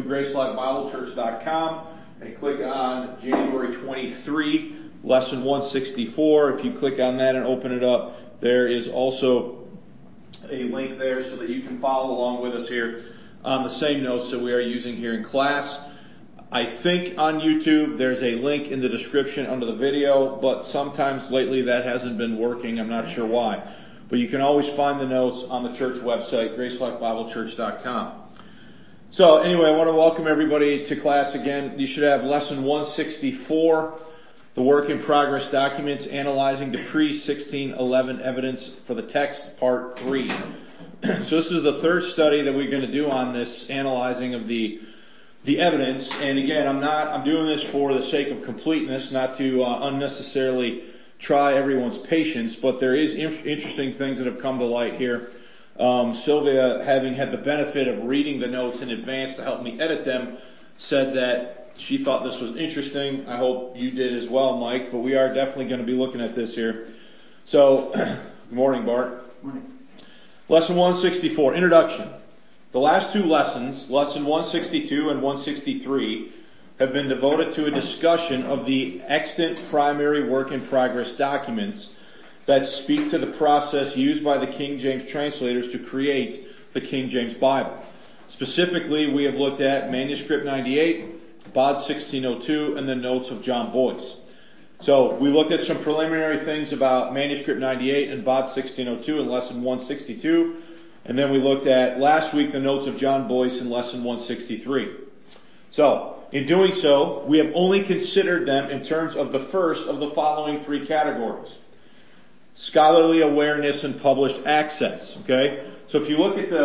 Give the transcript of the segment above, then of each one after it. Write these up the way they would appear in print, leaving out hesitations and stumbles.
GraceLifeBibleChurch.com and click on January 23, Lesson 164. If you click on that and open it up, there is also a link there so that you can follow along with us here on the same notes that we are using here in class. I think on YouTube there's a link in the description under the video, but sometimes lately that hasn't been working. I'm not sure why. But you can always find the notes on the church website, GraceLifeBibleChurch.com. So anyway, I want to welcome everybody to class again. You should have Lesson 164, the Work in Progress Documents, Analyzing the Pre-1611 Evidence for the Text, Part 3. So this is the third study that we're going to do on this analyzing of the evidence. And again, I'm doing this for the sake of completeness, not to unnecessarily try everyone's patience, but there is interesting things that have come to light here. Sylvia, having had the benefit of reading the notes in advance to help me edit them, said that she thought this was interesting. I hope you did as well, Mike, but we are definitely going to be looking at this here. So, good morning, Bart. Morning. Lesson 164, Introduction. The last two lessons, Lesson 162 and 163, have been devoted to a discussion of the extant primary work in progress documents that speak to the process used by the King James translators to create the King James Bible. Specifically, we have looked at Manuscript 98, BOD 1602, and the notes of John Boyce. So we looked at some preliminary things about Manuscript 98 and BOD 1602 in Lesson 162. And then we looked at, last week, the notes of John Boyce in Lesson 163. So, in doing so, we have only considered them in terms of the first of the following three categories. Scholarly awareness and published access. Okay? So if you look at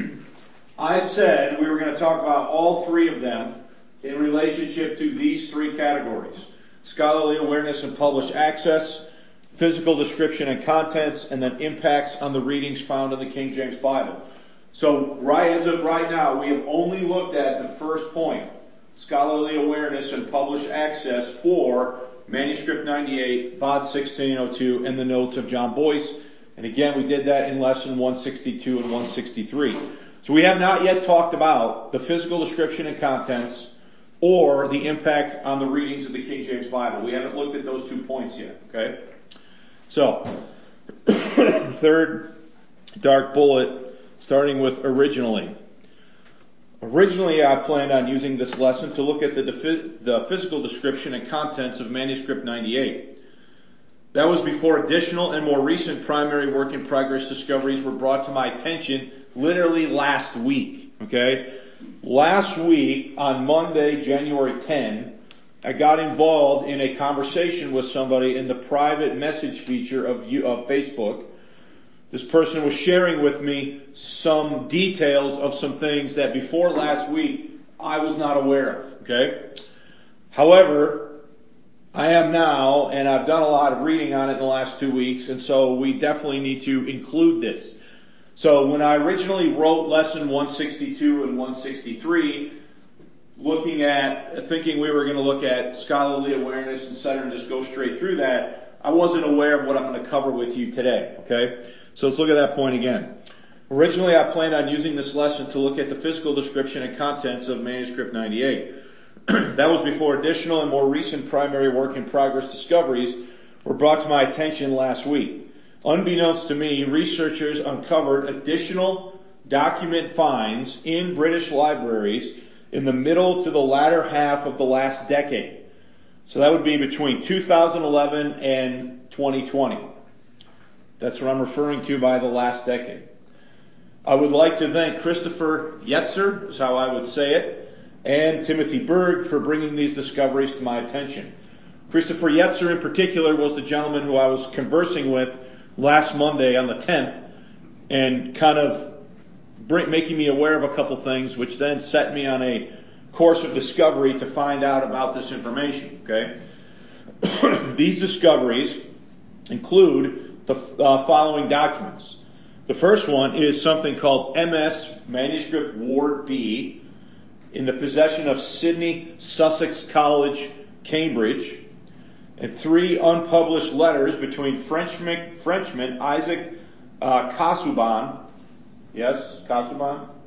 I said we were going to talk about all three of them in relationship to these three categories. Scholarly awareness and published access, physical description and contents, and then impacts on the readings found in the King James Bible. So as of right now, we have only looked at the first point, scholarly awareness and published access for Manuscript 98, BOD 1602, and the notes of John Boyce. And again, we did that in Lesson 162 and 163. So we have not yet talked about the physical description and contents or the impact on the readings of the King James Bible. We haven't looked at those 2 points yet, okay? So, third dark bullet, starting with originally. Originally, I planned on using this lesson to look at the physical description and contents of Manuscript 98. That was before additional and more recent primary work in progress discoveries were brought to my attention literally last week. Okay? Last week, on Monday, January 10, I got involved in a conversation with somebody in the private message feature of Facebook. This person was sharing with me some details of some things that before last week I was not aware of. Okay? However, I am now, and I've done a lot of reading on it in the last 2 weeks, and so we definitely need to include this. So when I originally wrote Lesson 162 and 163, thinking we were going to look at scholarly awareness, etc., and just go straight through that, I wasn't aware of what I'm going to cover with you today. Okay? So let's look at that point again. Originally, I planned on using this lesson to look at the physical description and contents of Manuscript 98. That was before additional and more recent primary work in progress discoveries were brought to my attention last week. Unbeknownst to me, researchers uncovered additional document finds in British libraries in the middle to the latter half of the last decade. So that would be between 2011 and 2020. That's what I'm referring to by the last decade. I would like to thank Christopher Yetzer, is how I would say it, and Timothy Berg for bringing these discoveries to my attention. Christopher Yetzer in particular was the gentleman who I was conversing with last Monday on the 10th and kind of making me aware of a couple things, which then set me on a course of discovery to find out about this information. Okay, these discoveries include the following documents. The first one is something called MS Manuscript Ward B in the possession of Sidney Sussex College, Cambridge, and 3 unpublished letters between Frenchman Isaac Casaubon. Yes, Casaubon?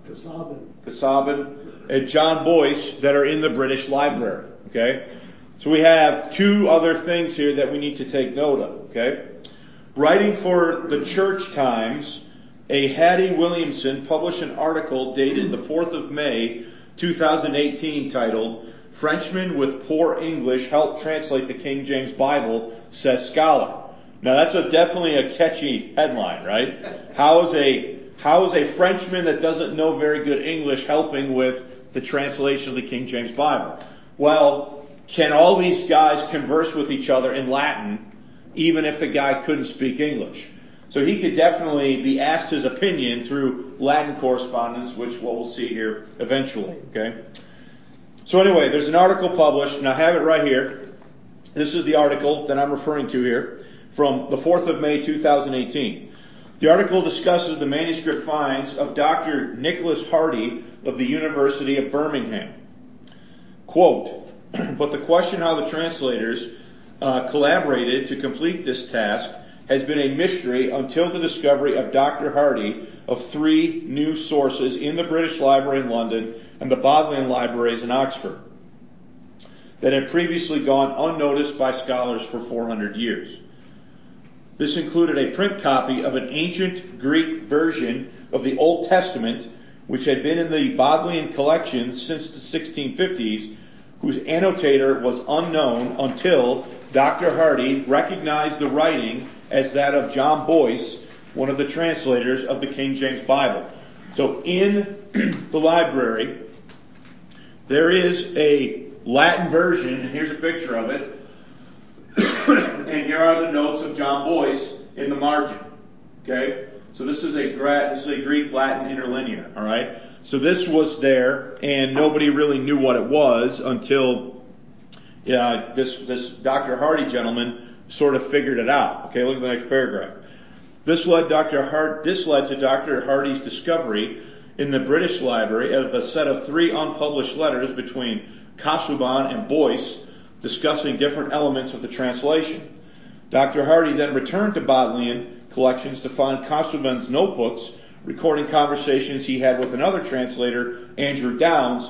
Casaubon, and John Boyce that are in the British Library. Okay? So we have two other things here that we need to take note of. Okay? Writing for the Church Times, a Hattie Williamson published an article dated the 4th of May, 2018 titled, "Frenchmen with Poor English Help Translate the King James Bible, Says Scholar." Now that's definitely a catchy headline, right? How is a Frenchman that doesn't know very good English helping with the translation of the King James Bible? Well, can all these guys converse with each other in Latin even if the guy couldn't speak English? So he could definitely be asked his opinion through Latin correspondence, which we'll see here eventually, okay? So anyway, there's an article published, and I have it right here. This is the article that I'm referring to here from the 4th of May, 2018. The article discusses the manuscript finds of Dr. Nicholas Hardy of the University of Birmingham. Quote, "But the question how the translators collaborated to complete this task has been a mystery until the discovery of Dr. Hardy of 3 new sources in the British Library in London and the Bodleian Libraries in Oxford that had previously gone unnoticed by scholars for 400 years. This included a print copy of an ancient Greek version of the Old Testament, which had been in the Bodleian collections since the 1650s, whose annotator was unknown until Dr. Hardy recognized the writing as that of John Boyce, one of the translators of the King James Bible." So in the library, there is a Latin version, and here's a picture of it. And here are the notes of John Boyce in the margin. Okay? So this is a Greek Latin interlinear, all right? So this was there, and nobody really knew what it was until this Dr. Hardy gentleman sort of figured it out. Okay, look at the next paragraph. This led to Dr. Hardy's discovery in the British Library of a set of 3 unpublished letters between Casaubon and Boyce discussing different elements of the translation. Dr. Hardy then returned to Bodleian collections to find Casaubon's notebooks recording conversations he had with another translator, Andrew Downes,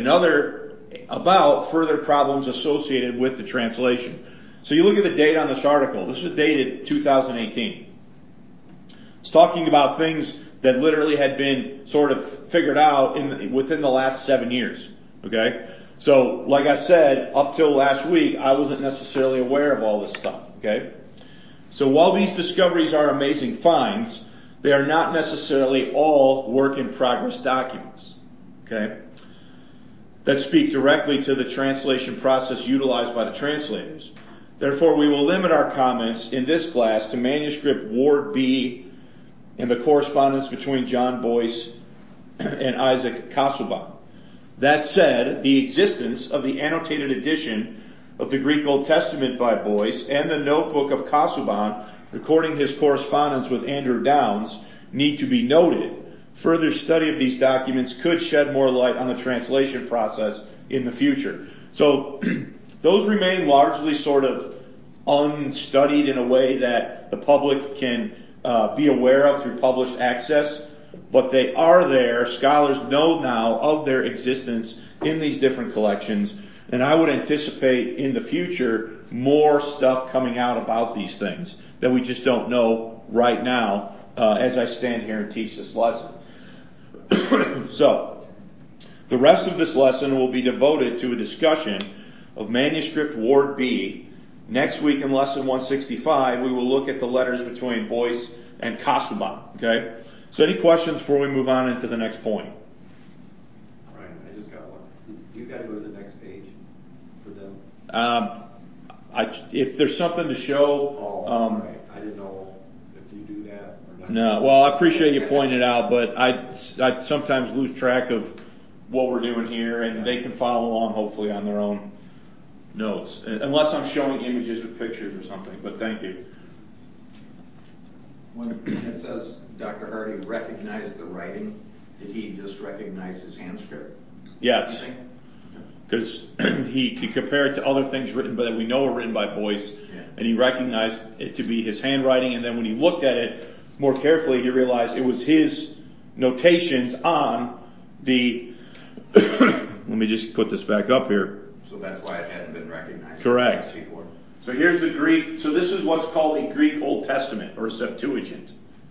about further problems associated with the translation. So you look at the date on this article. This is dated 2018. It's talking about things that literally had been sort of figured out within the last 7 years. Okay? So, like I said, up till last week, I wasn't necessarily aware of all this stuff. Okay? So while these discoveries are amazing finds, they are not necessarily all work in progress documents. Okay? That speak directly to the translation process utilized by the translators. Therefore, we will limit our comments in this class to manuscript Ward B and the correspondence between John Boyce and Isaac Casaubon. That said, the existence of the annotated edition of the Greek Old Testament by Boyce and the notebook of Casaubon recording his correspondence with Andrew Downes need to be noted. Further study of these documents could shed more light on the translation process in the future. So those remain largely sort of unstudied in a way that the public can be aware of through published access, but they are there. Scholars know now of their existence in these different collections, and I would anticipate in the future more stuff coming out about these things that we just don't know right now as I stand here and teach this lesson. So, the rest of this lesson will be devoted to a discussion of manuscript Ward B. Next week in lesson 165, we will look at the letters between Boyce and Casaubon. Okay? So any questions before we move on into the next point? Ryan, I just got one. You got to go to the next page for them. If there's something to show. Right. I didn't know if you do that or not. No. Well, I appreciate you pointing it out, but I sometimes lose track of what we're doing here, and they can follow along hopefully on their own notes, unless I'm showing images with pictures or something. But thank you. When it says Dr. Hardy recognized the writing, did he just recognize his hand script? Yes. Because he could compare it to other things written, but that we know were written by Boyce, and he recognized it to be his handwriting, and then when he looked at it more carefully, he realized it was his notations on let me just put this back up here. So that's why it hadn't been recognized. Correct. Before. So here's the Greek. So this is what's called a Greek Old Testament, or a Septuagint.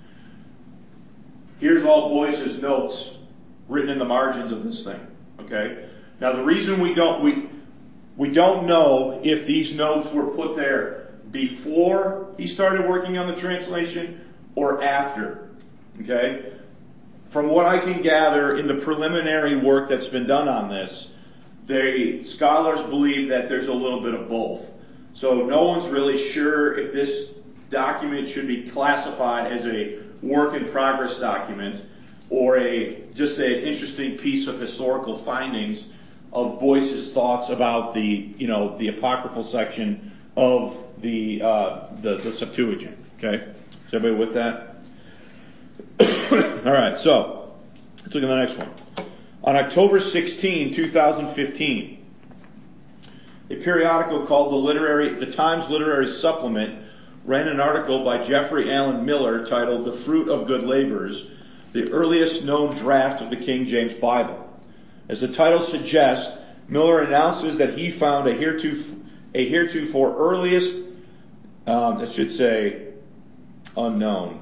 Here's all Boyce's notes written in the margins of this thing. Okay. Now the reason we don't know if these notes were put there before he started working on the translation or after. Okay. From what I can gather in the preliminary work that's been done on this, the scholars believe that there's a little bit of both. So no one's really sure if this document should be classified as a work in progress document or just an interesting piece of historical findings of Boyce's thoughts about the apocryphal section of the Septuagint. Okay, is everybody with that? All right, so let's look at the next one. On October 16, 2015, a periodical called the Times Literary Supplement ran an article by Jeffrey Allen Miller titled "The Fruit of Good Labors, the Earliest Known Draft of the King James Bible." As the title suggests, Miller announces that he found a heretofore earliest, it should say unknown.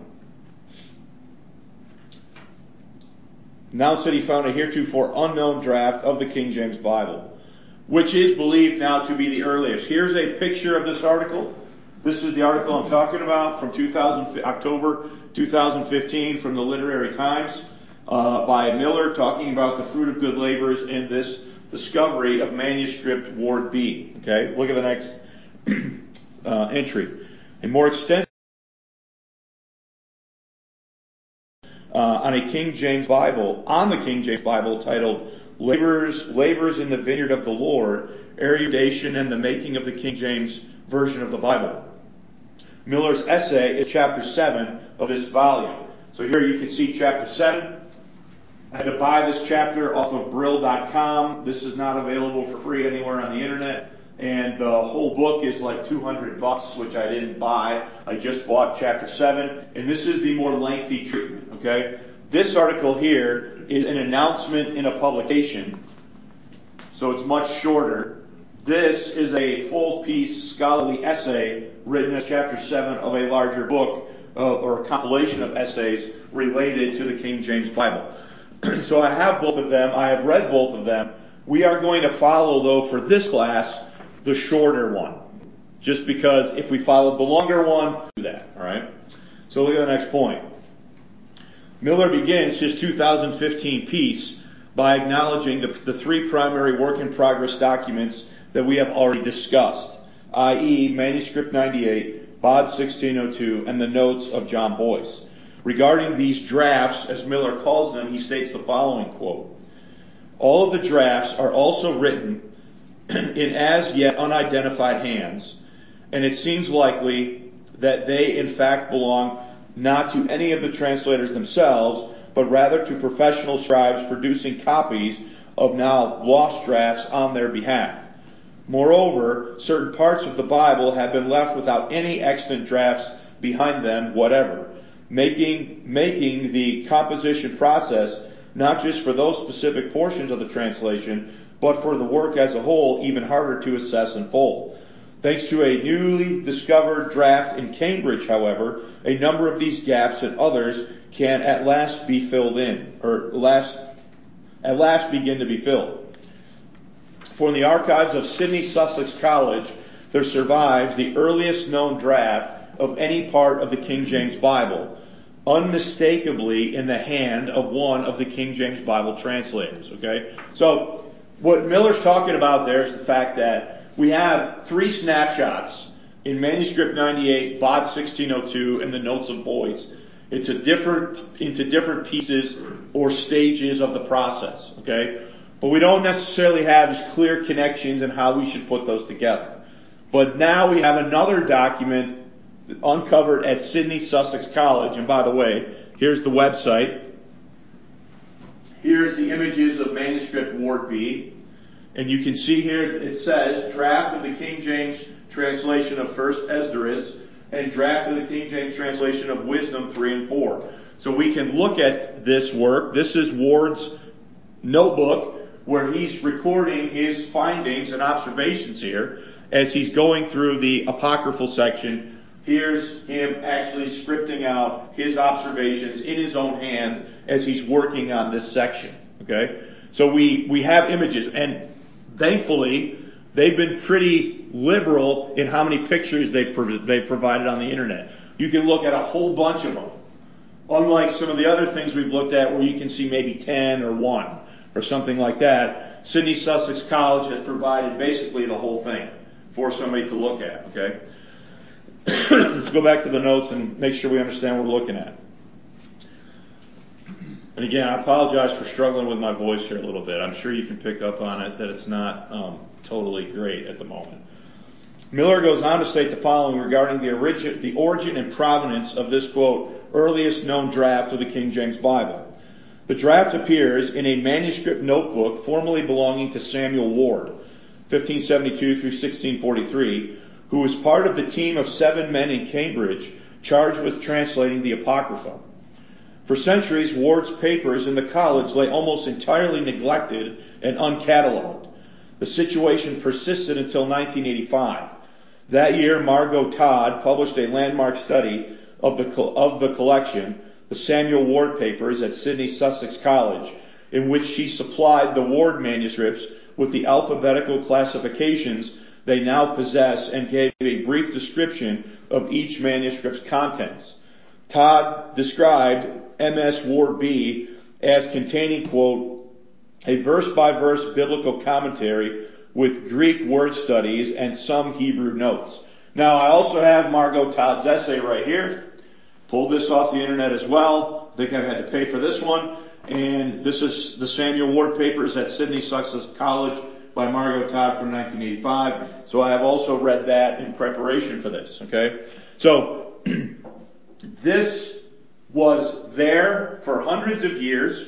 Announced that he found a heretofore unknown draft of the King James Bible, which is believed now to be the earliest. Here's a picture of this article. This is the article I'm talking about from October 2015 from the Literary Times by Miller talking about the fruit of good labors in this discovery of manuscript Ward B. Okay, look at the next entry. A more extensive on the King James Bible titled Labors in the Vineyard of the Lord, Erudition and the Making of the King James Version of the Bible. Miller's essay is chapter 7 of this volume. So here you can see chapter 7. I had to buy this chapter off of Brill.com. This is not available for free anywhere on the internet. And the whole book is like $200, which I didn't buy. I just bought chapter 7. And this is the more lengthy treatment, okay? This article here is an announcement in a publication. So it's much shorter. This is a full-piece scholarly essay written as chapter 7 of a larger book or a compilation of essays related to the King James Bible. So I have both of them. I have read both of them. We are going to follow, though, for this class, the shorter one. Just because if we followed the longer one, do that. All right? So look at the next point. Miller begins his 2015 piece by acknowledging the three primary work-in-progress documents that we have already discussed, i.e. Manuscript 98, BOD 1602, and the notes of John Boyce. Regarding these drafts, as Miller calls them, he states the following quote: "All of the drafts are also written in as yet unidentified hands, and it seems likely that they in fact belong not to any of the translators themselves, but rather to professional scribes producing copies of now lost drafts on their behalf. Moreover, certain parts of the Bible have been left without any extant drafts behind them whatever, making the composition process, not just for those specific portions of the translation, but for the work as a whole, even harder to assess in full. Thanks to a newly discovered draft in Cambridge, however, a number of these gaps and others can at last be filled in, or at last begin to be filled. For in the archives of Sydney Sussex College, there survives the earliest known draft of any part of the King James Bible, unmistakably in the hand of one of the King James Bible translators." Okay? So, what Miller's talking about there is the fact that we have three snapshots in Manuscript 98, BOD 1602, and the Notes of Boyce into different pieces or stages of the process. Okay? But we don't necessarily have as clear connections in how we should put those together. But now we have another document uncovered at Sydney Sussex College. And by the way, here's the website. Here's the images of manuscript Ward B. And you can see here it says draft of the King James translation of 1 Esdras and draft of the King James translation of Wisdom 3 and 4. So we can look at this work. This is Ward's notebook where he's recording his findings and observations here as he's going through the apocryphal section. Here's him actually scripting out his observations in his own hand as he's working on this section. Okay? So we have images, and thankfully they've been pretty liberal in how many pictures they provided on the internet. You can look at a whole bunch of them. Unlike some of the other things we've looked at where you can see maybe 10 or 1 or something like that, Sydney Sussex College has provided basically the whole thing for somebody to look at. Okay? Let's go back to the notes and make sure we understand what we're looking at. And again, I apologize for struggling with my voice here a little bit. I'm sure you can pick up on it that it's not totally great at the moment. Miller goes on to state the following regarding the origin and provenance of this, quote, earliest known draft of the King James Bible. The draft appears in a manuscript notebook formerly belonging to Samuel Ward, 1572 through 1643, who was part of the team of 7 men in Cambridge charged with translating the Apocrypha. For centuries, Ward's papers in the college lay almost entirely neglected and uncatalogued. The situation persisted until 1985. That year, Margot Todd published a landmark study of the collection, the Samuel Ward papers at Sydney Sussex College, in which she supplied the Ward manuscripts with the alphabetical classifications they now possess and gave a brief description of each manuscript's contents. Todd described MS Ward B as containing, quote, a verse-by-verse biblical commentary with Greek word studies and some Hebrew notes. Now, I also have Margot Todd's essay right here. Pulled this off the internet as well. I think I've had to pay for this one. And this is the Samuel Ward papers at Sydney Sussex College by Margot Todd from 1985. So I have also read that in preparation for this. Okay? So, this was there for hundreds of years.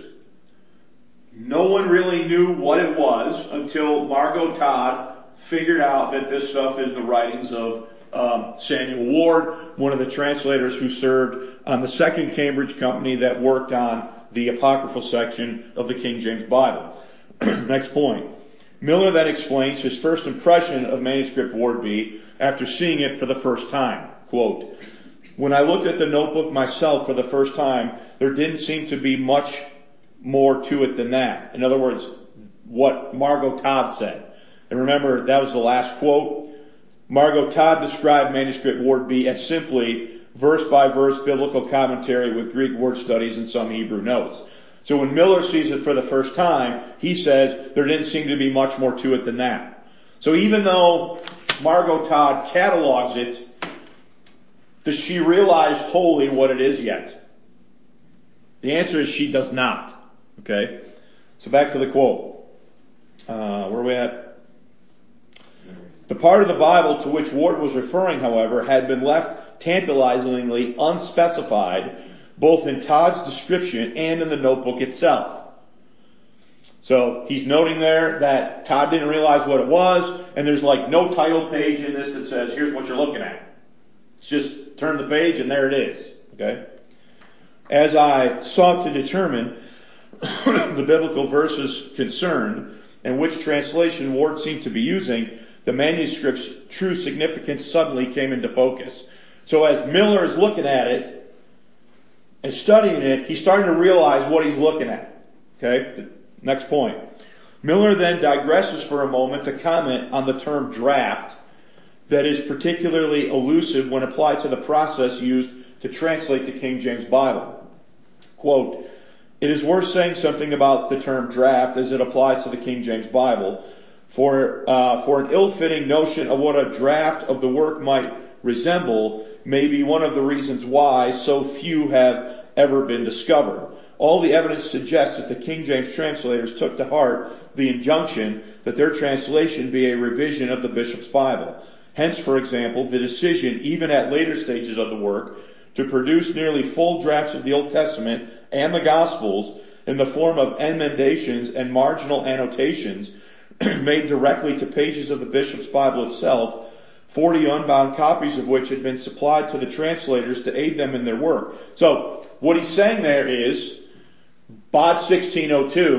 No one really knew what it was until Margot Todd figured out that this stuff is the writings of Samuel Ward, one of the translators who served on the second Cambridge company that worked on the apocryphal section of the King James Bible. Next point. Miller then explains his first impression of manuscript Ward B after seeing it for the first time. Quote, when I looked at the notebook myself for the first time, there didn't seem to be much more to it than that. In other words, what Margot Todd said. And remember, that was the last quote. Margot Todd described manuscript Ward B as simply verse-by-verse biblical commentary with Greek word studies and some Hebrew notes. So when Miller sees it for the first time, he says there didn't seem to be much more to it than that. So even though Margot Todd catalogs it, does she realize wholly what it is yet? The answer is she does not. Okay? So back to the quote. Where are we at? The part of the Bible to which Ward was referring, however, had been left tantalizingly unspecified, both in Todd's description and in the notebook itself. So he's noting there that Todd didn't realize what it was, and there's like no title page in this that says, here's what you're looking at. It's just turn the page and there it is. Okay? As I sought to determine the biblical verses concerned and which translation Ward seemed to be using, the manuscript's true significance suddenly came into focus. So as Miller is looking at it and studying it, he's starting to realize what he's looking at. Okay? Next point. Miller then digresses for a moment to comment on the term draft that is particularly elusive when applied to the process used to translate the King James Bible. Quote, it is worth saying something about the term draft as it applies to the King James Bible. For an ill-fitting notion of what a draft of the work might resemble may be one of the reasons why so few have ever been discovered. All the evidence suggests that the King James translators took to heart the injunction that their translation be a revision of the bishop's Bible. Hence, for example, the decision, even at later stages of the work, to produce nearly full drafts of the Old Testament and the Gospels in the form of emendations and marginal annotations made directly to pages of the bishop's Bible itself, 40 unbound copies of which had been supplied to the translators to aid them in their work. So, what he's saying there is, Bod 1602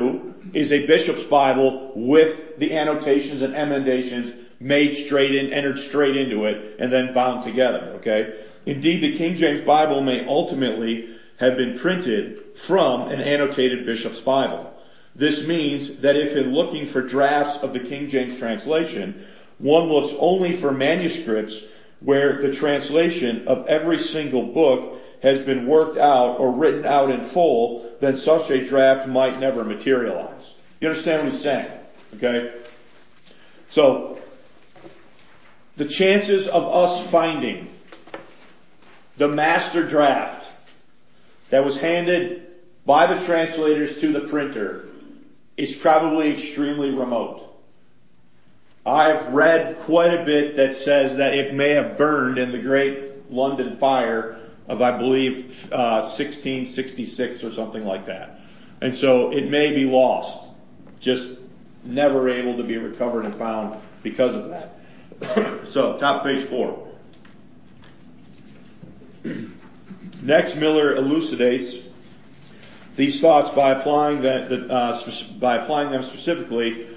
is a bishop's Bible with the annotations and emendations made entered straight into it, and then bound together, okay? Indeed, the King James Bible may ultimately have been printed from an annotated bishop's Bible. This means that if in looking for drafts of the King James translation, one looks only for manuscripts where the translation of every single book has been worked out or written out in full, then such a draft might never materialize. You understand what he's saying? Okay? So, the chances of us finding the master draft that was handed by the translators to the printer is probably extremely remote. I've read quite a bit that says that it may have burned in the Great London Fire of, I believe, 1666 or something like that. And so it may be lost, just never able to be recovered and found because of that. So, top page 4. Next, Miller elucidates these thoughts by applying them specifically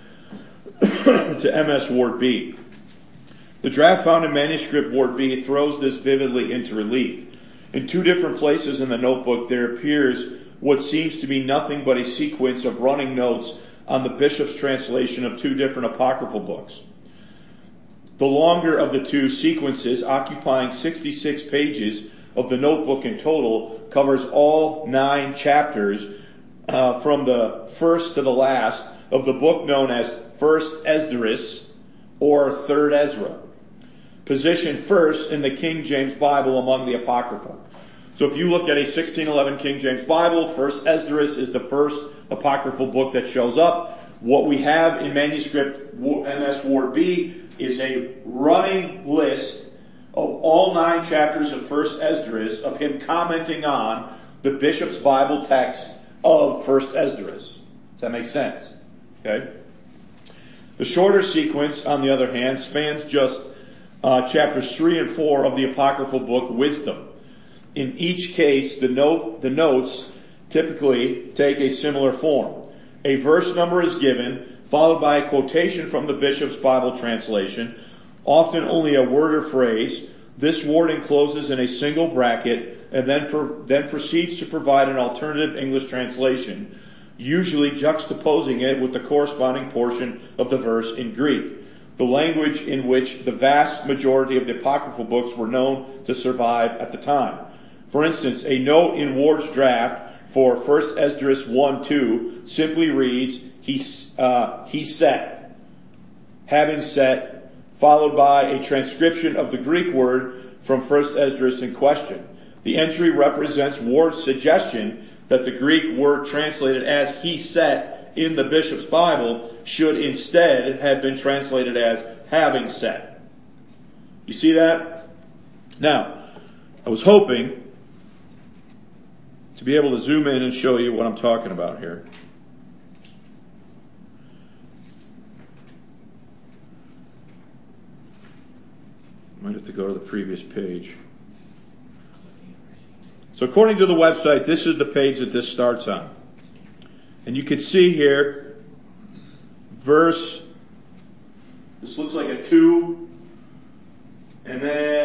to MS Ward B. The draft found in manuscript Ward B throws this vividly into relief. In 2 different places in the notebook there appears what seems to be nothing but a sequence of running notes on the bishop's translation of 2 different apocryphal books. The longer of the 2 sequences, occupying 66 pages of the notebook in total, covers all 9 chapters from the first to the last of the book known as First Esdras or Third Ezra, positioned first in the King James Bible among the Apocrypha. So if you look at a 1611 King James Bible, First Esdras is the first apocryphal book that shows up. What we have in manuscript MS Ward B is a running list of all 9 chapters of First Esdras of him commenting on the bishop's Bible text of First Esdras. Does that make sense? Okay. The shorter sequence, on the other hand, spans just chapters 3 and 4 of the apocryphal book Wisdom. In each case, the notes typically take a similar form. A verse number is given, followed by a quotation from the bishop's Bible translation, often only a word or phrase. This wording closes in a single bracket and then proceeds to provide an alternative English translation, usually juxtaposing it with the corresponding portion of the verse in Greek, the language in which the vast majority of the apocryphal books were known to survive at the time. For instance, a note in Ward's draft for 1 Esdras 1:2 simply reads, he set, having set, followed by a transcription of the Greek word from 1 Esdras in question. The entry represents Ward's suggestion that the Greek word translated as he set in the bishop's Bible should instead have been translated as having set. You see that? Now, I was hoping to be able to zoom in and show you what I'm talking about here. Might have to go to the previous page. So according to the website, this is the page that this starts on. And you can see here, this looks like a 2, and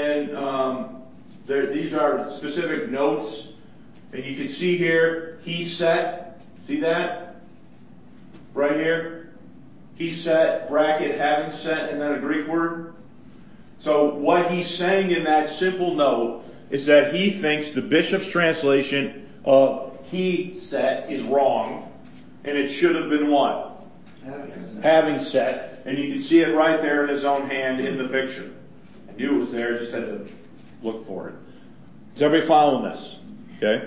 then these are specific notes. And you can see here, he set, see that? Right here. He set, bracket, having set, and then a Greek word. So what he's saying in that simple note is that he thinks the bishop's translation of he set is wrong, and it should have been what? Having set. And you can see it right there in his own hand in the picture. I knew it was there, I just had to look for it. Is everybody following this? Okay?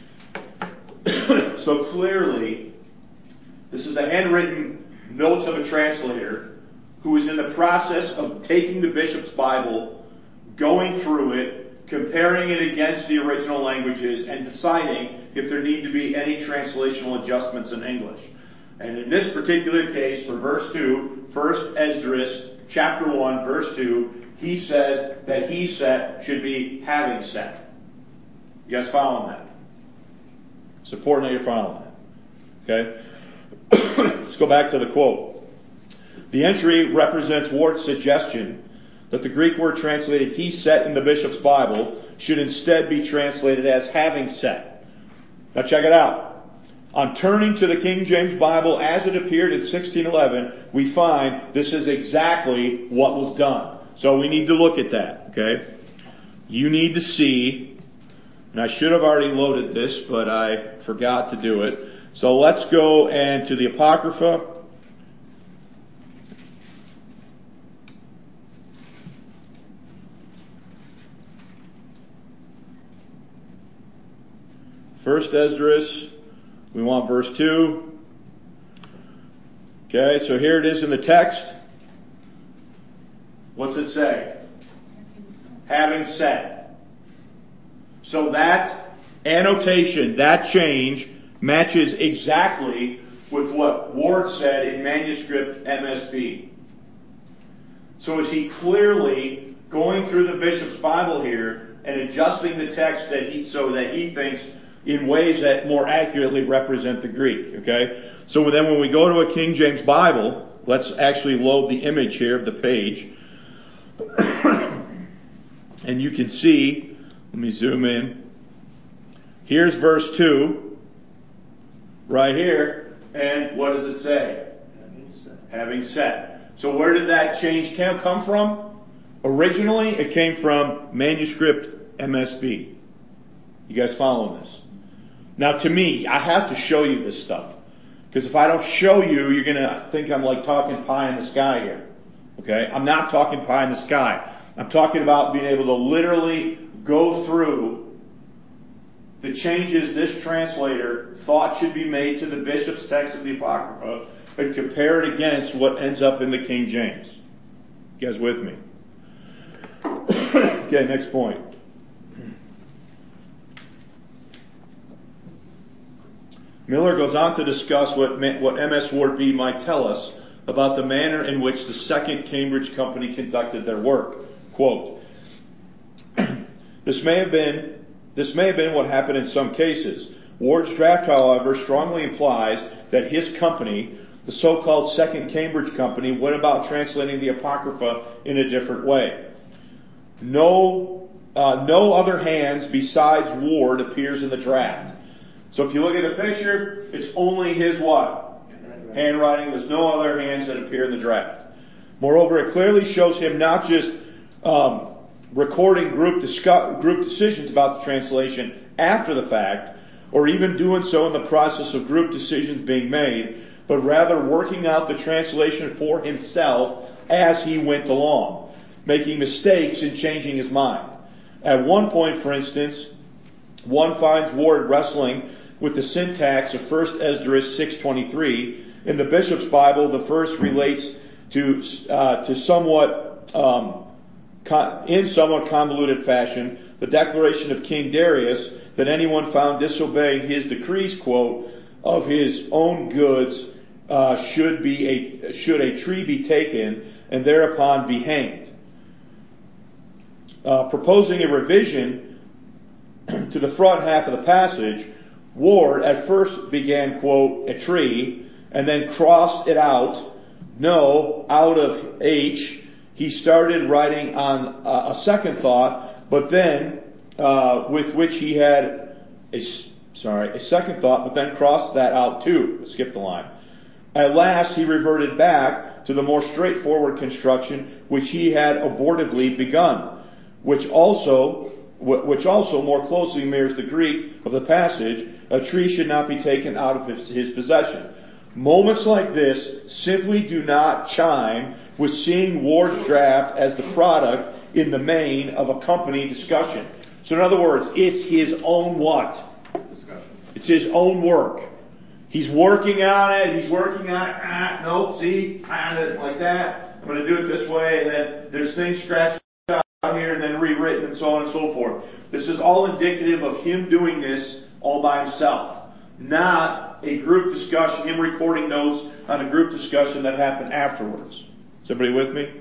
So clearly, this is the handwritten notes of a translator who is in the process of taking the bishop's Bible, going through it, comparing it against the original languages, and deciding if there need to be any translational adjustments in English. And in this particular case, for verse 2, 1 Esdras, chapter 1, verse 2, he says that he set should be having set. You guys following that? It's important that you're following that. Let's go back to the quote. The entry represents Ward's suggestion that the Greek word translated "he set" in the bishop's Bible should instead be translated as "having set." Now check it out. On turning to the King James Bible as it appeared in 1611, we find this is exactly what was done. So we need to look at that, okay? You need to see, and I should have already loaded this, but I forgot to do it. So let's go and to the Apocrypha. First Esdras, we want verse 2. Okay, so here it is in the text. What's it say? Having said. So that annotation, that change, matches exactly with what Ward said in manuscript MSB. So is he clearly going through the bishop's Bible here and adjusting the text so that he thinks in ways that more accurately represent the Greek, okay? So then when we go to a King James Bible, let's actually load the image here of the page. And you can see, let me zoom in. Here's verse 2, right here. And what does it say? Having said. So where did that change come from? Originally, it came from manuscript MSB. You guys following this? Now to me, I have to show you this stuff. Because if I don't show you, you're going to think I'm like talking pie in the sky here. Okay? I'm not talking pie in the sky. I'm talking about being able to literally go through the changes this translator thought should be made to the bishop's text of the Apocrypha and compare it against what ends up in the King James. You guys with me? Okay, next point. Miller goes on to discuss what M.S. Ward B might tell us about the manner in which the Second Cambridge Company conducted their work. Quote, This may have been what happened in some cases. Ward's draft, however, strongly implies that his company, the so-called Second Cambridge Company, went about translating the Apocrypha in a different way. No other hands besides Ward appears in the draft. So if you look at the picture, it's only his what? Handwriting. There's no other hands that appear in the draft. Moreover, it clearly shows him not just recording group decisions about the translation after the fact, or even doing so in the process of group decisions being made, but rather working out the translation for himself as he went along, making mistakes and changing his mind. At one point, for instance, one finds Ward wrestling with the syntax of 1 Esdras 6:23. In the Bishop's Bible, the verse relates to somewhat convoluted fashion the declaration of King Darius that anyone found disobeying his decrees, quote, of his own goods should a tree be taken and thereupon be hanged. Proposing a revision to the front half of the passage, Ward at first began, quote, a tree, and then crossed it out. No, out of H, he started writing on a second thought, but then, with which he had a second thought, but then crossed that out too. Skip the line. At last, he reverted back to the more straightforward construction which he had abortively begun, which also more closely mirrors the Greek of the passage, a tree should not be taken out of his possession. Moments like this simply do not chime with seeing Ward's draft as the product in the main of a company discussion. So in other words, it's his own what? Discussion. It's his own work. He's working on it. No, see, like that. I'm going to do it this way, and then there's things scratched out here and then rewritten and so on and so forth. This is all indicative of him doing this all by himself, not a group discussion, him recording notes on a group discussion that happened afterwards. Is everybody with me?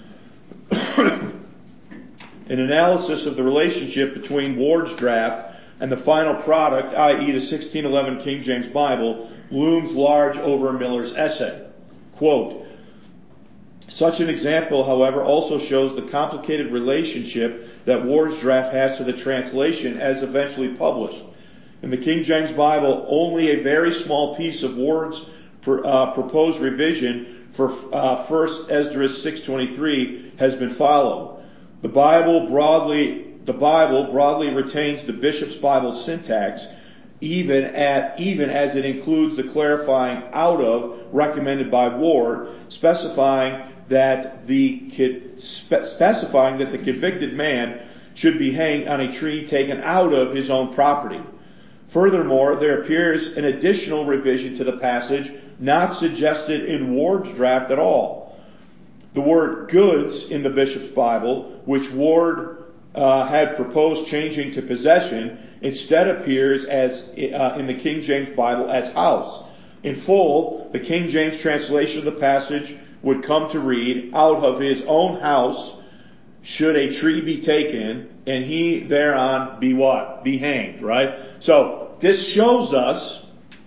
An analysis of the relationship between Ward's draft and the final product, i.e. the 1611 King James Bible, looms large over Miller's essay. Quote, such an example, however, also shows the complicated relationship that Ward's draft has to the translation as eventually published. In the King James Bible, only a very small piece of Ward's proposed revision for 1 Esdras 6:23 has been followed. The Bible broadly retains the Bishop's Bible syntax, even as it includes the clarifying out of recommended by Ward, specifying that the convicted man should be hanged on a tree taken out of his own property. Furthermore, there appears an additional revision to the passage not suggested in Ward's draft at all. The word goods in the Bishop's Bible, which Ward had proposed changing to possession, instead appears as in the King James Bible as house. In full, the King James translation of the passage would come to read, out of his own house should a tree be taken, and he thereon be what? Be hanged, right? So, this shows us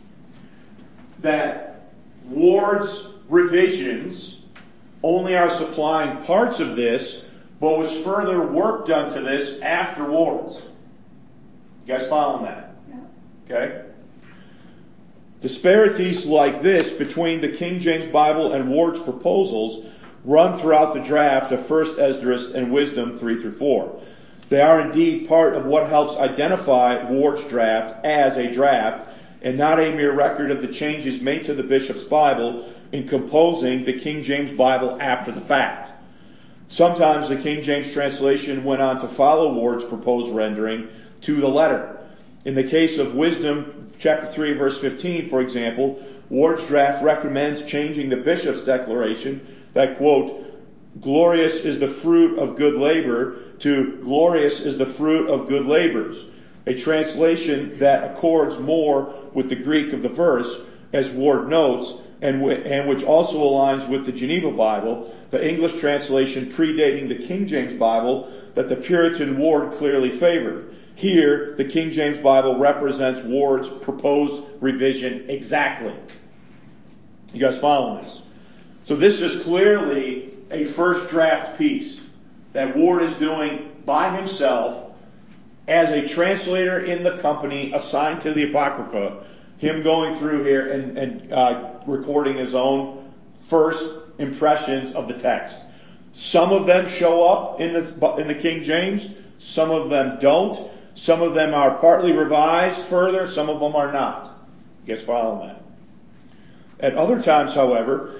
that Ward's revisions only are supplying parts of this, but was further work done to this after Ward's. You guys following that? Yeah. Okay? Disparities like this between the King James Bible and Ward's proposals run throughout the draft of 1 Esdras and Wisdom 3-4. They are indeed part of what helps identify Ward's draft as a draft and not a mere record of the changes made to the Bishop's Bible in composing the King James Bible after the fact. Sometimes the King James translation went on to follow Ward's proposed rendering to the letter. In the case of Wisdom chapter 3 verse 15, for example, Ward's draft recommends changing the Bishop's declaration that, quote, glorious is the fruit of good labor to glorious is the fruit of good labors, a translation that accords more with the Greek of the verse, as Ward notes, and which also aligns with the Geneva Bible, the English translation predating the King James Bible that the Puritan Ward clearly favored. Here, the King James Bible represents Ward's proposed revision exactly. You guys following this? So this is clearly a first draft piece that Ward is doing by himself as a translator in the company assigned to the Apocrypha, him going through here and recording his own first impressions of the text. Some of them show up in the King James, some of them don't. Some of them are partly revised further, some of them are not. You guys following that? At other times, however,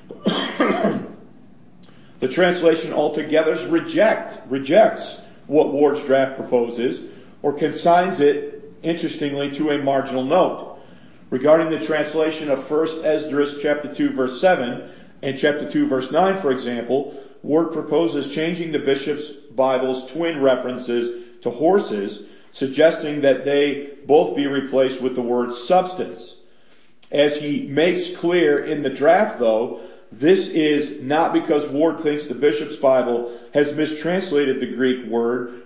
the translation altogether rejects what Ward's draft proposes, or consigns it, interestingly, to a marginal note. Regarding the translation of 1 Esdras chapter 2 verse 7 and chapter 2 verse 9, for example, Ward proposes changing the Bishop's Bible's twin references to horses, suggesting that they both be replaced with the word substance. As he makes clear in the draft, though, this is not because Ward thinks the Bishop's Bible has mistranslated the Greek word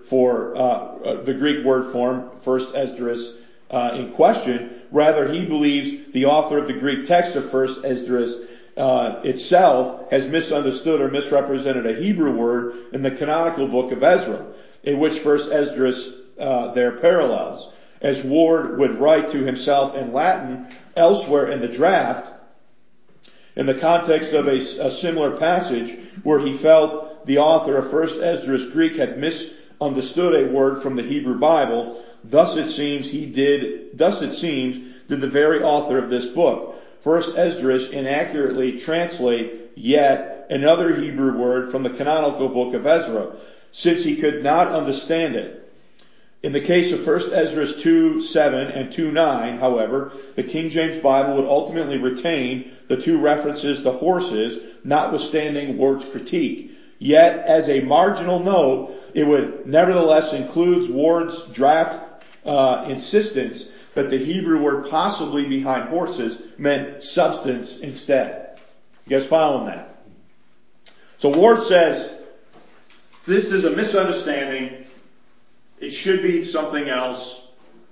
form, 1 Esdras, in question. Rather, he believes the author of the Greek text of 1 Esdras itself has misunderstood or misrepresented a Hebrew word in the canonical book of Ezra, in which 1 Esdras there parallels. As Ward would write to himself in Latin elsewhere in the draft, in the context of a similar passage where he felt the author of 1 Esdras Greek had misunderstood a word from the Hebrew Bible, thus it seems did the very author of this book. 1 Esdras inaccurately translate yet another Hebrew word from the canonical book of Ezra, since he could not understand it. In the case of 1 Esdras 2:7 and 2:9, however, the King James Bible would ultimately retain the two references to horses, notwithstanding Ward's critique. Yet, as a marginal note, it would nevertheless include Ward's draft insistence that the Hebrew word possibly behind horses meant substance instead. You guys following that? So Ward says, this is a misunderstanding. It should be something else.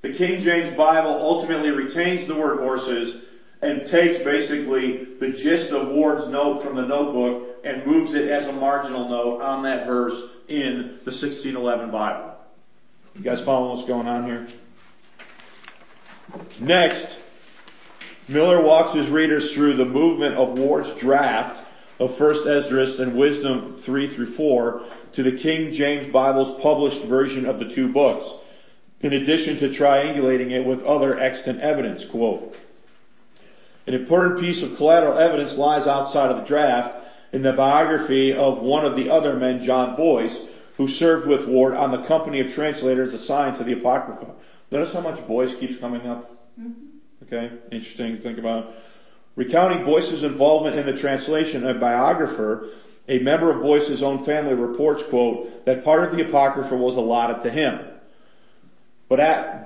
The King James Bible ultimately retains the word horses and takes basically the gist of Ward's note from the notebook and moves it as a marginal note on that verse in the 1611 Bible. You guys following what's going on here? Next, Miller walks his readers through the movement of Ward's draft of 1 Esdras and Wisdom 3-4 to the King James Bible's published version of the two books, in addition to triangulating it with other extant evidence. Quote, an important piece of collateral evidence lies outside of the draft in the biography of one of the other men, John Boyce, who served with Ward on the company of translators assigned to the Apocrypha. Notice how much Boyce keeps coming up? Okay, interesting to think about. Recounting Boyce's involvement in the translation, a biographer, a member of Boyce's own family, reports, quote, that part of the Apocrypha was allotted to him. But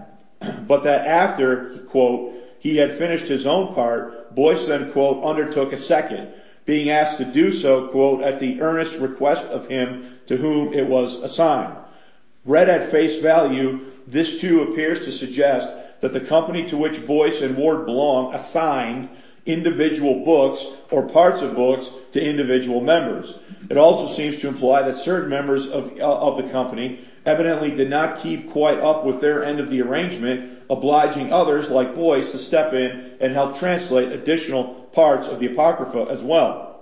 that after, quote, he had finished his own part, Boyce then, quote, undertook a second, being asked to do so, quote, at the earnest request of him to whom it was assigned. Read at face value, this too appears to suggest that the company to which Boyce and Ward belong assigned individual books or parts of books to individual members. It also seems to imply that certain members of the company evidently did not keep quite up with their end of the arrangement, obliging others like Boyce to step in and help translate additional parts of the Apocrypha as well.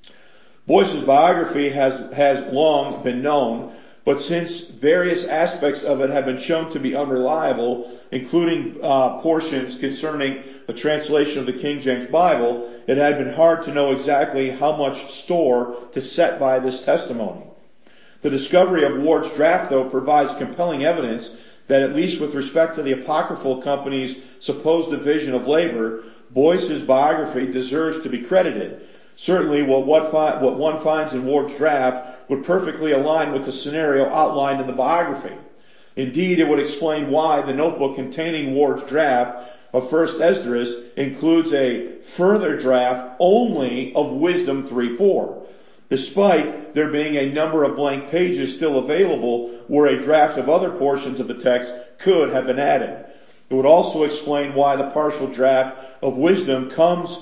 Boyce's biography has long been known, but since various aspects of it have been shown to be unreliable, including portions concerning the translation of the King James Bible, it had been hard to know exactly how much store to set by this testimony. The discovery of Ward's draft, though, provides compelling evidence that, at least with respect to the Apocryphal Company's supposed division of labor, Boyce's biography deserves to be credited. Certainly what one finds in Ward's draft would perfectly align with the scenario outlined in the biography. Indeed, it would explain why the notebook containing Ward's draft of 1 Esdras includes a further draft only of Wisdom 3:4, despite there being a number of blank pages still available where a draft of other portions of the text could have been added. It would also explain why the partial draft of Wisdom comes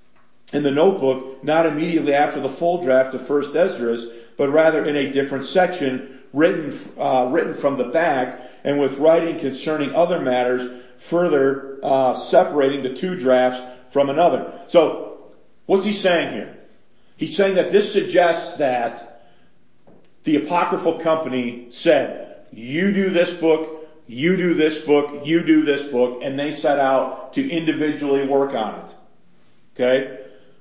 in the notebook not immediately after the full draft of 1 Esdras, but rather in a different section written from the back and with writing concerning other matters further separating the two drafts from another. So, what's he saying here? He's saying that this suggests that the Apocryphal Company said, you do this book, you do this book, you do this book, and they set out to individually work on it. Okay?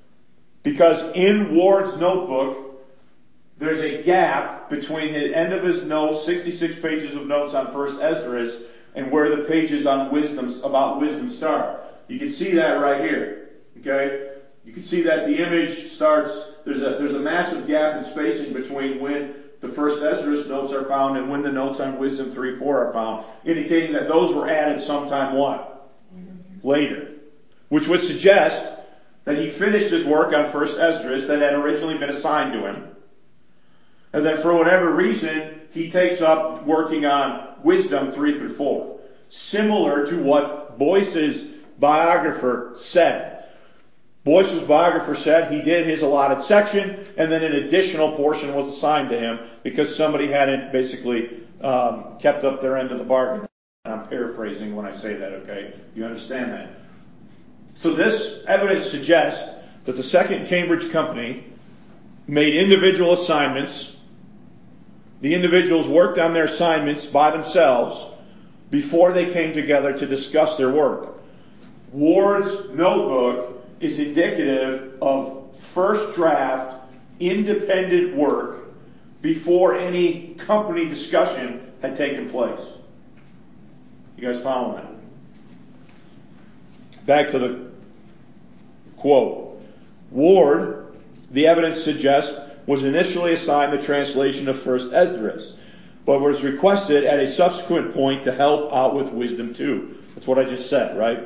Because in Ward's notebook, there's a gap between the end of his notes, 66 pages of notes on 1 Esdras, and where the pages on about wisdom start. You can see that right here. Okay? You can see that the image starts, there's a massive gap in spacing between when the 1 Esdras notes are found and when the notes on Wisdom 3:4 are found, indicating that those were added sometime what? Later. Which would suggest that he finished his work on 1 Esdras that had originally been assigned to him, and that for whatever reason, he takes up working on Wisdom 3-4. Similar to what Boyce's biographer said. Boyce's biographer said he did his allotted section, and then an additional portion was assigned to him because somebody hadn't basically kept up their end of the bargain. And I'm paraphrasing when I say that, okay? You understand that? So this evidence suggests that the Second Cambridge Company made individual assignments. The individuals worked on their assignments by themselves before they came together to discuss their work. Ward's notebook is indicative of first draft, independent work before any company discussion had taken place. You guys following that? Back to the quote. Ward, the evidence suggests, was initially assigned the translation of 1 Esdras, but was requested at a subsequent point to help out with Wisdom 2. That's what I just said, right?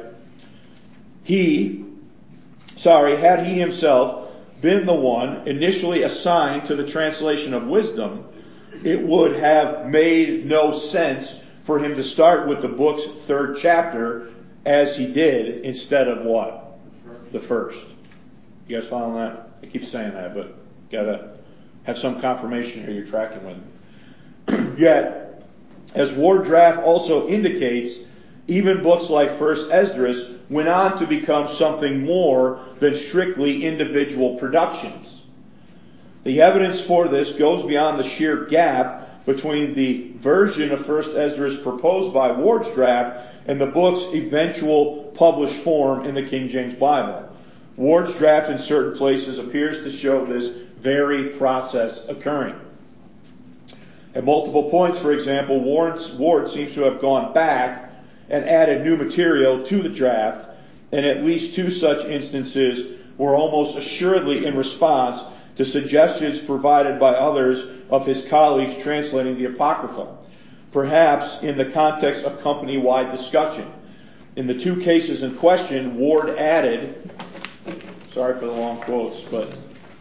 Had he himself been the one initially assigned to the translation of Wisdom, it would have made no sense for him to start with the book's 3rd chapter as he did instead of what? The first. You guys following that? I keep saying that, but gotta have some confirmation here you're tracking with me. Yet, as Ward Draft also indicates, even books like 1st Esdras went on to become something more than strictly individual productions. The evidence for this goes beyond the sheer gap between the version of 1st Esdras proposed by Ward's draft and the book's eventual published form in the King James Bible. Ward's draft in certain places appears to show this very process occurring. At multiple points, for example, Ward seems to have gone back and added new material to the draft, and at least 2 such instances were almost assuredly in response to suggestions provided by others of his colleagues translating the Apocrypha, perhaps in the context of company-wide discussion. In the 2 cases in question, Ward added, sorry for the long quotes, but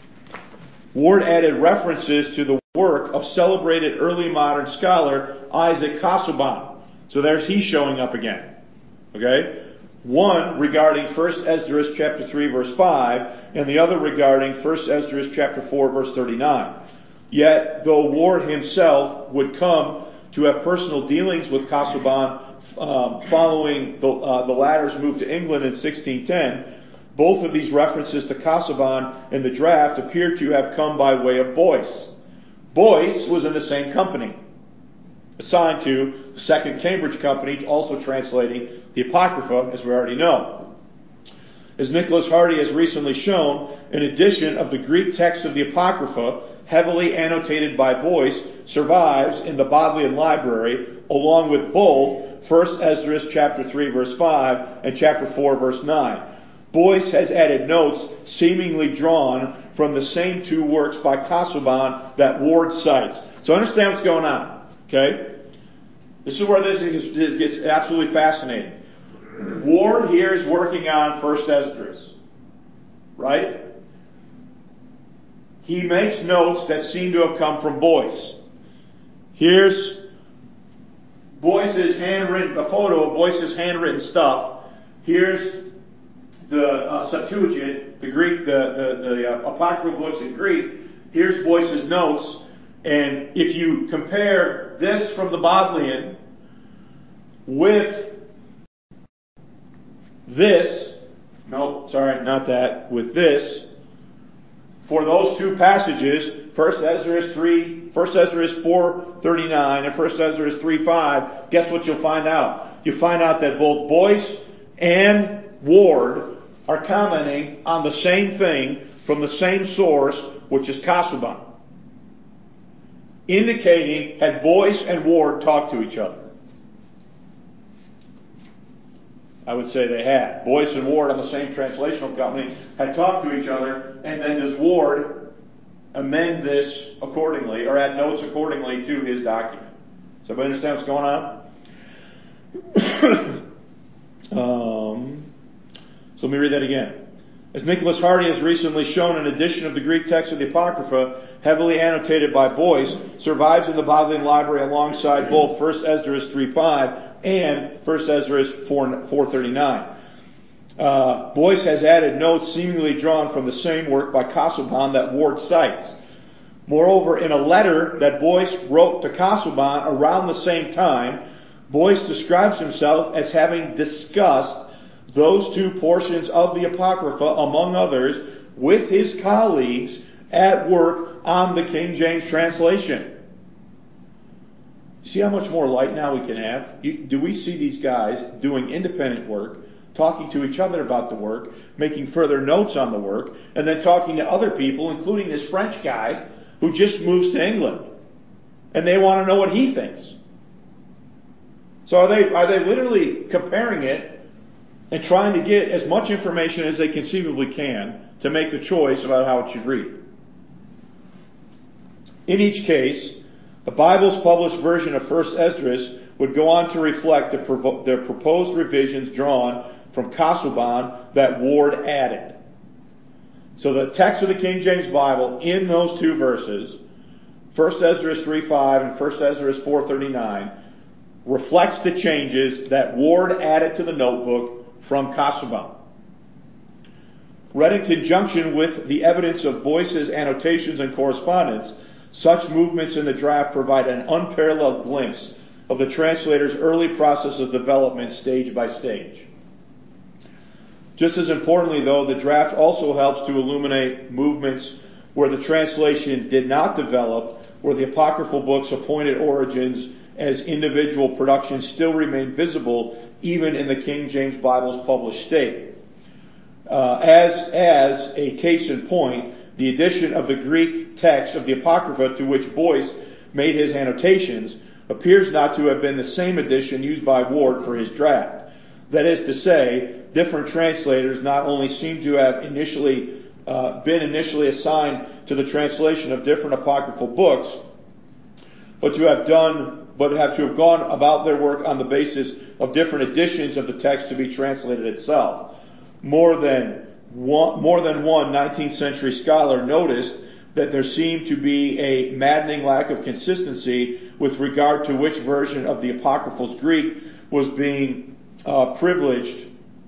Ward added references to the work of celebrated early modern scholar Isaac Casaubon. So there's he showing up again. Okay? One regarding 1 Esdras chapter 3 verse 5, and the other regarding 1 Esdras chapter 4 verse 39. Yet, though Ward himself would come to have personal dealings with Casaubon following the latter's move to England in 1610, both of these references to Casaubon in the draft appear to have come by way of Boyce. Boyce was in the same company, assigned to the Second Cambridge Company, also translating the Apocrypha, as we already know. As Nicholas Hardy has recently shown, an edition of the Greek text of the Apocrypha, heavily annotated by Boyce, survives in the Bodleian Library, along with both 1 Esdras chapter 3 verse 5 and chapter 4 verse 9. Boyce has added notes seemingly drawn from the same 2 works by Casaubon that Ward cites. So understand what's going on. Okay? This is where this gets absolutely fascinating. Ward here is working on 1 Esdras. Right? He makes notes that seem to have come from Boyce. Here's Boyce's handwritten, a photo of Boyce's handwritten stuff. Here's the Septuagint, the Greek, the Apocryphal books in Greek. Here's Boyce's notes. And if you compare this from the Bodleian with this, with this, for those 2 passages, 1 Esdras 4:39 and 1 Esdras 3:5, guess what you'll find out? You find out that both Boyce and Ward are commenting on the same thing from the same source, which is Casaubon, indicating had Boyce and Ward talked to each other. I would say they had. Boyce and Ward on the same translational company had talked to each other, and then does Ward amend this accordingly, or add notes accordingly to his document. Does everybody understand what's going on? So let me read that again. As Nicholas Hardy has recently shown, an edition of the Greek text of the Apocrypha, heavily annotated by Boyce, survives in the Bodleian Library alongside both 1 Esdras 3:5 and 1 Esdras 4:39. Boyce has added notes seemingly drawn from the same work by Casaubon that Ward cites. Moreover, in a letter that Boyce wrote to Casaubon around the same time, Boyce describes himself as having discussed those 2 portions of the Apocrypha, among others, with his colleagues at work on the King James translation. See how much more light now we can have? Do we see these guys doing independent work, talking to each other about the work, making further notes on the work, and then talking to other people, including this French guy who just moves to England, and they want to know what he thinks. So are they literally comparing it and trying to get as much information as they conceivably can to make the choice about how it should read? In each case, the Bible's published version of 1 Esdras would go on to reflect the proposed revisions drawn from Casaubon that Ward added. So the text of the King James Bible in those 2 verses, 1 Esdras 3:5 and 1 Esdras 4:39, reflects the changes that Ward added to the notebook from Casaubon. Read in conjunction with the evidence of Boyce's annotations and correspondence, such movements in the draft provide an unparalleled glimpse of the translator's early process of development stage by stage. Just as importantly, though, the draft also helps to illuminate movements where the translation did not develop, where the apocryphal books' appointed origins as individual productions still remain visible even in the King James Bible's published state. As a case in point, the addition of the Greek text of the Apocrypha to which Boyce made his annotations appears not to have been the same addition used by Ward for his draft. That is to say, different translators not only seem to have been initially assigned to the translation of different apocryphal books, but have to have gone about their work on the basis of different editions of the text to be translated itself. More than one 19th century scholar noticed that there seemed to be a maddening lack of consistency with regard to which version of the Apocryphal's Greek was being privileged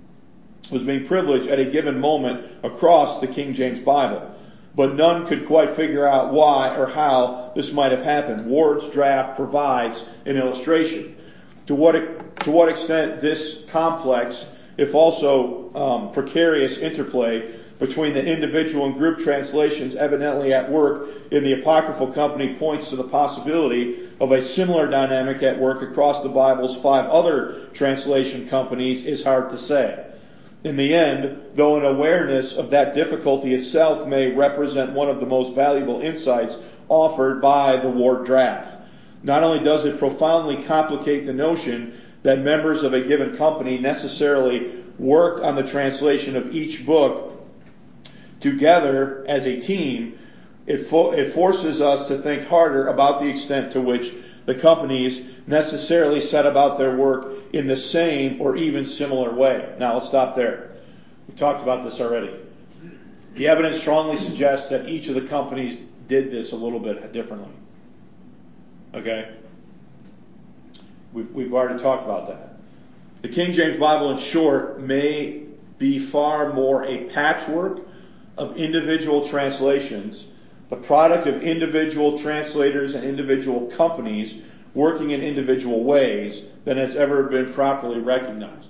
at a given moment across the King James Bible. But none could quite figure out why or how this might have happened. Ward's draft provides an illustration. To what extent this complex, if also precarious interplay between the individual and group translations evidently at work in the Apocryphal Company points to the possibility of a similar dynamic at work across the Bible's 5 other translation companies is hard to say. In the end, though an awareness of that difficulty itself may represent one of the most valuable insights offered by the Ward draft, not only does it profoundly complicate the notion that members of a given company necessarily worked on the translation of each book together as a team, it forces us to think harder about the extent to which the companies necessarily set about their work in the same or even similar way. Now let's stop there. We've talked about this already. The evidence strongly suggests that each of the companies did this a little bit differently. Okay? We've already talked about that. The King James Bible, in short, may be far more a patchwork of individual translations, the product of individual translators and individual companies working in individual ways, than has ever been properly recognized.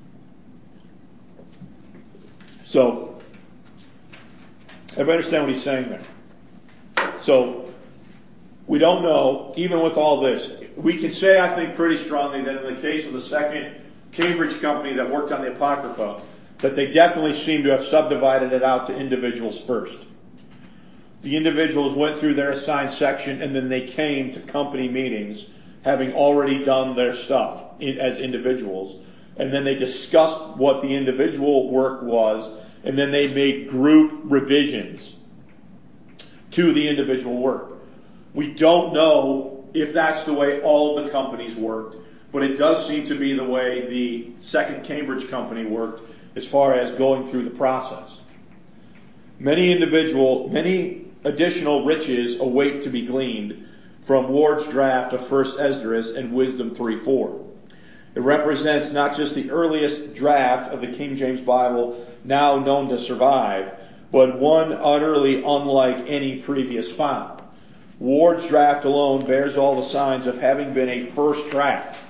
So, everybody understand what he's saying there? So, we don't know, even with all this. We can say, I think, pretty strongly that in the case of the second Cambridge company that worked on the Apocrypha, that they definitely seem to have subdivided it out to individuals first. The individuals went through their assigned section and then they came to company meetings having already done their stuff as individuals. And then they discussed what the individual work was, and then they made group revisions to the individual work. We don't know if that's the way all the companies worked, but it does seem to be the way the second Cambridge company worked as far as going through the process. Many additional riches await to be gleaned from Ward's draft of 1 Esdras and Wisdom 3:4. It represents not just the earliest draft of the King James Bible now known to survive, but one utterly unlike any previous found. Ward's draft alone bears all the signs of having been a first draft,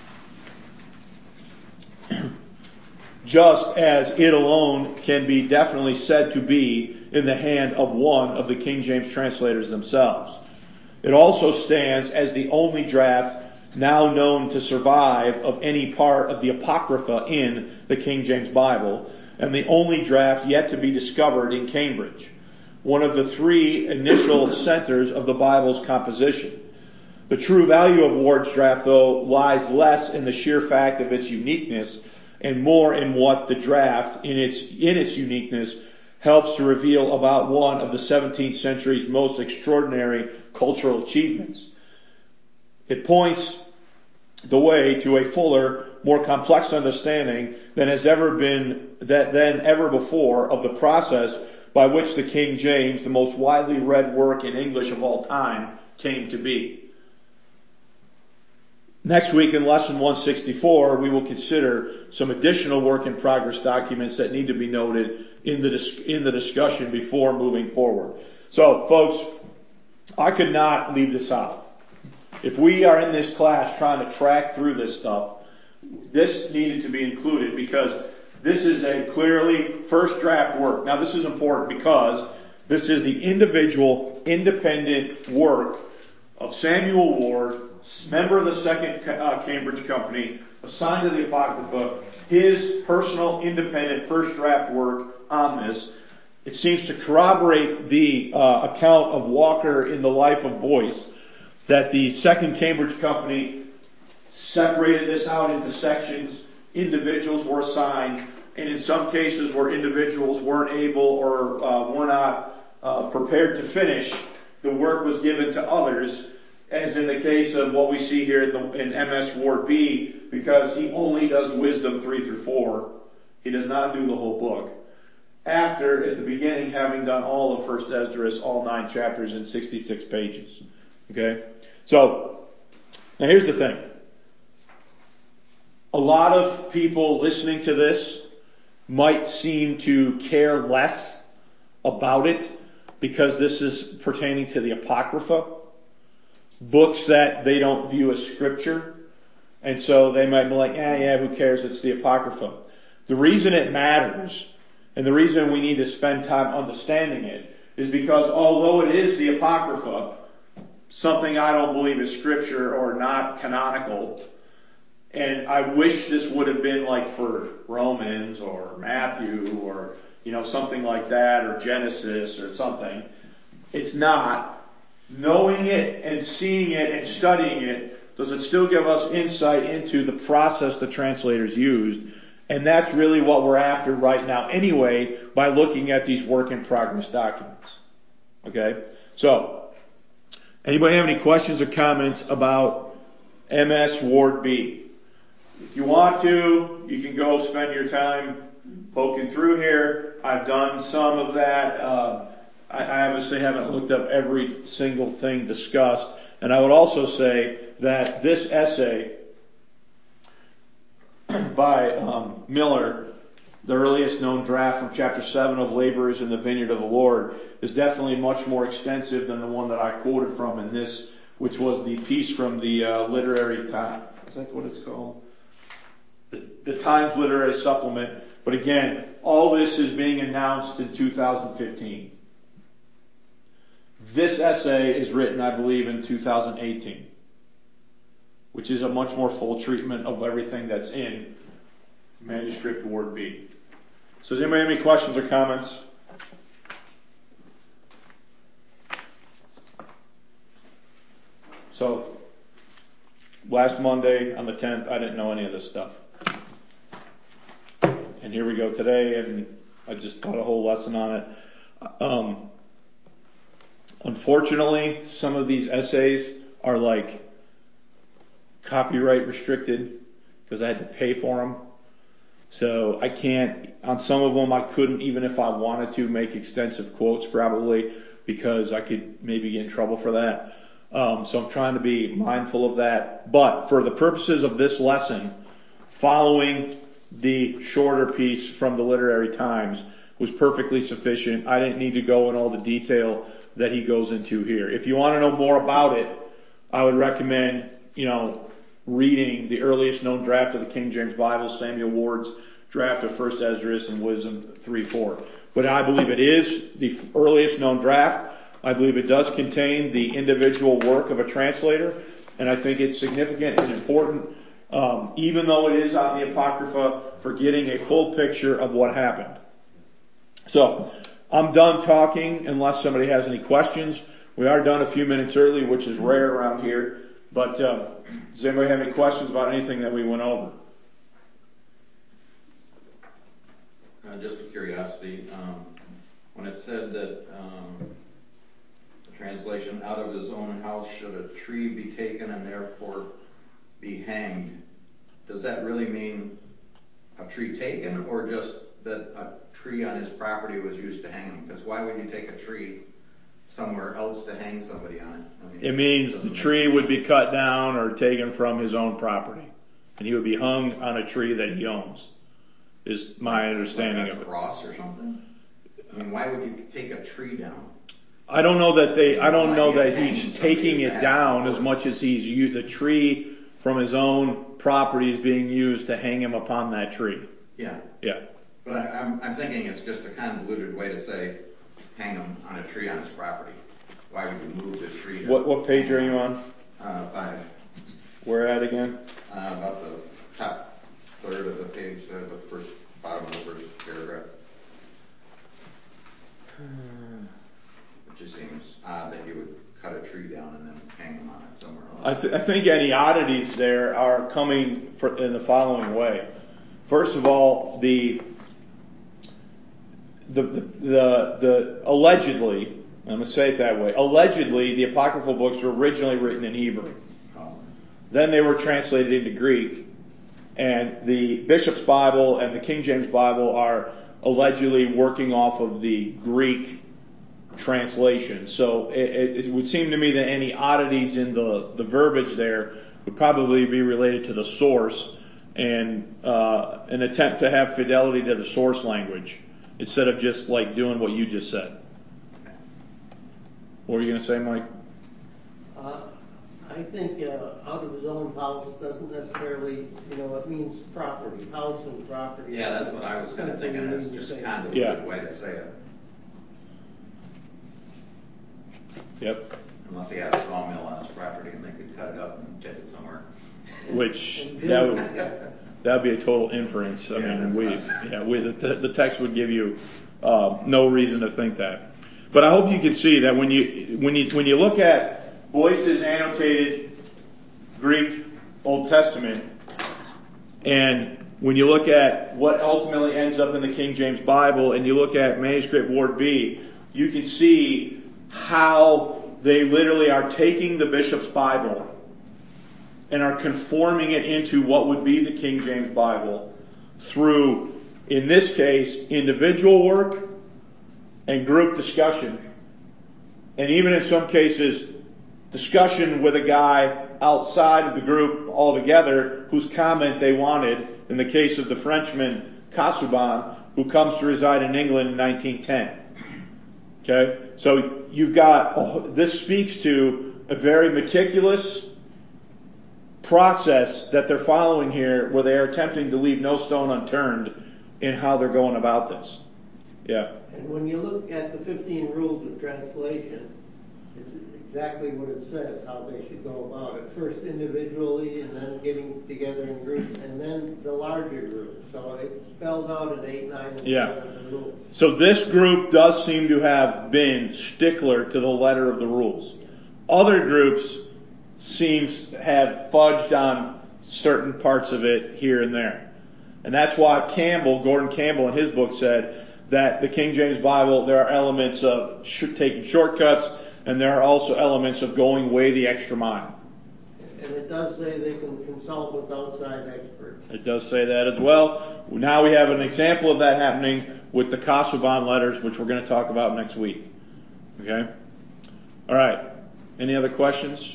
just as it alone can be definitely said to be in the hand of one of the King James translators themselves. It also stands as the only draft now known to survive of any part of the Apocrypha in the King James Bible, and the only draft yet to be discovered in Cambridge, one of the 3 initial centers of the Bible's composition. The true value of Ward's draft, though, lies less in the sheer fact of its uniqueness and more in what the draft, in its uniqueness, helps to reveal about one of the 17th century's most extraordinary cultural achievements. It points the way to a fuller, more complex understanding than ever before of the process by which the King James, the most widely read work in English of all time, came to be. Next week in lesson 164, we will consider some additional work in progress documents that need to be noted in the discussion before moving forward. So, folks, I could not leave this out. If we are in this class trying to track through this stuff, this needed to be included because this is a clearly first draft work. Now, this is important because this is the individual, independent work of Samuel Ward, member of the Second Cambridge Company, assigned to the Apocrypha, his personal, independent first draft work on this. It seems to corroborate the account of Walker in the Life of Boyce, that the Second Cambridge Company separated this out into sections. Individuals were assigned, and in some cases where individuals weren't able or were not prepared to finish, the work was given to others, as in the case of what we see here in MS Ward B, because he only does Wisdom 3 through 4. He does not do the whole book. After, at the beginning, having done all of First Esdras, all 9 chapters and 66 pages. Okay? So, now here's the thing. A lot of people listening to this might seem to care less about it because this is pertaining to the Apocrypha, books that they don't view as scripture, and so they might be like, yeah, who cares, it's the Apocrypha. The reason it matters, and the reason we need to spend time understanding it, is because although it is the Apocrypha, something I don't believe is scripture or not canonical, and I wish this would have been like for Romans or Matthew or, something like that, or Genesis or something. It's not. Knowing it and seeing it and studying it, does it still give us insight into the process the translators used? And that's really what we're after right now anyway, by looking at these work in progress documents. Okay? So, anybody have any questions or comments about MS Ward B? If you want to, you can go spend your time poking through here. I've done some of that. I obviously haven't looked up every single thing discussed. And I would also say that this essay by Miller, the earliest known draft from chapter 7 of Laborers in the Vineyard of the Lord, is definitely much more extensive than the one that I quoted from in this, which was the piece from the Literary Times. Is that what it's called? The Times Literary Supplement. But again, all this is being announced in 2015. This essay is written, I believe, in 2018, which is a much more full treatment of everything that's in manuscript Ward B. So does anybody have any questions or comments? So, last Monday on the 10th, I didn't know any of this stuff. And here we go today, and I just taught a whole lesson on it. Unfortunately, some of these essays are like copyright restricted because I had to pay for them. So I can't, on some of them I couldn't, even if I wanted to, make extensive quotes probably because I could maybe get in trouble for that. So I'm trying to be mindful of that. But for the purposes of this lesson, following the shorter piece from the Literary Times was perfectly sufficient. I didn't need to go in all the detail that he goes into here. If you want to know more about it, I would recommend, reading the earliest known draft of the King James Bible, Samuel Ward's draft of First Esdras and Wisdom 3:4. But I believe it is the earliest known draft. I believe it does contain the individual work of a translator, and I think it's significant and important, even though it is on the Apocrypha, for getting a full picture of what happened. So, I'm done talking unless somebody has any questions. We are done a few minutes early, which is rare around here. But does anybody have any questions about anything that we went over? Just a curiosity. When it said that the translation, out of his own house should a tree be taken and therefore be hanged, does that really mean a tree taken or just that a tree on his property was used to hang him? Because why would you take a tree somewhere else to hang somebody on it. I mean, It means doesn't the make tree any would be sense. cut down or taken from his own property. And he would be hung on a tree that he owns, is my understanding like of a it. cross or something? I mean, why would you take a tree down? I don't know that Hanging he's somebody taking is it to down have as much as the tree from his own property is being used to hang him upon that tree. Yeah. Yeah. But I'm thinking it's just a convoluted way to say, hang him on a tree on his property. Why would you move the tree? What page are you on? 5. Where at again? About the top third of the page, the first, bottom of the first paragraph. It just seems odd that you would cut a tree down and then hang them on it somewhere else. I think any oddities there are coming in the following way. First of all, the allegedly, I'm going to say it that way, allegedly the apocryphal books were originally written in Hebrew. Then they were translated into Greek, and the Bishop's Bible and the King James Bible are allegedly working off of the Greek translation. So it would seem to me that any oddities in the verbiage there would probably be related to the source and an attempt to have fidelity to the source language instead of just like doing what you just said. What were you going to say, Mike? I think out of his own house doesn't necessarily, it means property, house and property. Yeah, that's what I was kind of thinking. It's just a convoluted way to say it. Yep. Unless he had a sawmill on his property and they could cut it up and take it somewhere. Which that would be a total inference. I mean, the text would give you no reason to think that. But I hope you can see that when you look at Boyce's annotated Greek Old Testament, and when you look at what ultimately ends up in the King James Bible, and you look at manuscript Ward B, you can see how they literally are taking the Bishop's Bible and are conforming it into what would be the King James Bible through, in this case, individual work and group discussion. And even in some cases, discussion with a guy outside of the group altogether whose comment they wanted, in the case of the Frenchman Casaubon, who comes to reside in England in 1910. Okay? So you've got, this speaks to a very meticulous process that they're following here, where they are attempting to leave no stone unturned in how they're going about this. Yeah. And when you look at the 15 rules of translation, it's exactly what it says, how they should go about it. First individually, and then getting together in groups, and then the larger group. So it's spelled out in 8, 9, and 10 of the rules. So this group does seem to have been stickler to the letter of the rules. Other groups seems to have fudged on certain parts of it here and there. And that's why Gordon Campbell in his book said that the King James Bible, there are elements of taking shortcuts, and there are also elements of going way the extra mile. And it does say they can consult with outside experts. It does say that as well. Now we have an example of that happening with the Casaubon letters, which we're going to talk about next week. Okay? All right. Any other questions?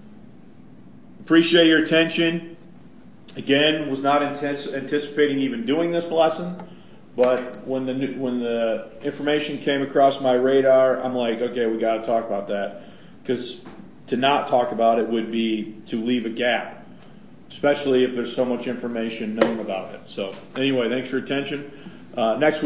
Appreciate your attention. Again, was not anticipating even doing this lesson, but when the information came across my radar, I'm like, okay, we got to talk about that, because to not talk about it would be to leave a gap, especially if there's so much information known about it. So anyway, thanks for your attention. Next week